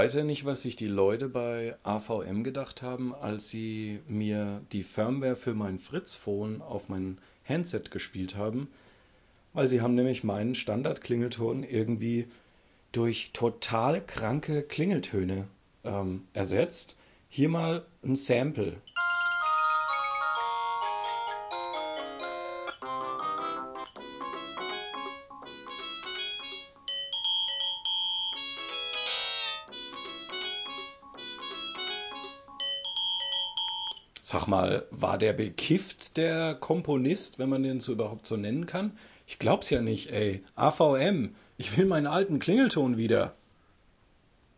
Weiß ja nicht, was sich die Leute bei AVM gedacht haben, als sie mir die Firmware für mein Fritz-Phone auf mein Handset gespielt haben, weil sie haben nämlich meinen Standard-Klingelton irgendwie durch total kranke Klingeltöne ersetzt. Hier mal ein Sample. Sag mal, war der bekifft, der Komponist, wenn man den so überhaupt so nennen kann? Ich glaub's ja nicht, ey. AVM, ich will meinen alten Klingelton wieder.